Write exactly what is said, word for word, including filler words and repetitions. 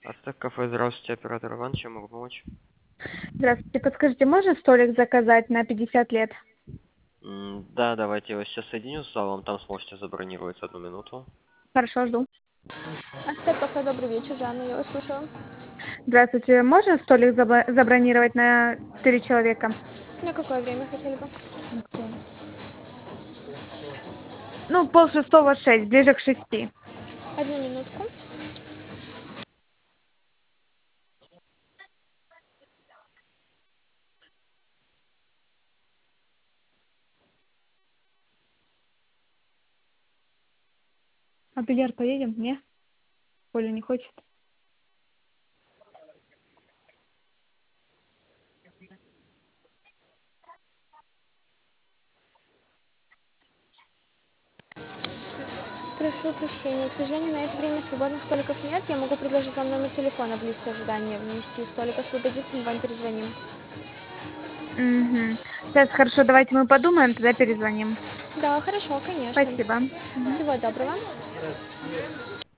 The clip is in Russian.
Ацтек кафе, здравствуйте, оператор Иван, чем могу помочь? Здравствуйте, подскажите, можно столик заказать на пятьдесят лет? М, Да, давайте я вас сейчас соединю с залом, там сможете забронировать одну минуту. Хорошо, жду. Астек кафе, добрый вечер, Жанна, я вас слушаю. Здравствуйте, можно столик забо- забронировать на четыре человека? На какое время хотели бы? Ну, пол шестого шесть, ближе к шести. Одну минутку. А в бильярд поедем? Не? Оля не хочет? Прошу прощения, к сожалению, на это время свободных столиков нет. Я могу предложить вам номер телефона в лист ожидания внести. Столик освободится, мы вам перезвоним. Угу. Сейчас, хорошо, давайте мы подумаем, тогда перезвоним. Да, хорошо, конечно. Спасибо. Мгм. Всего доброго.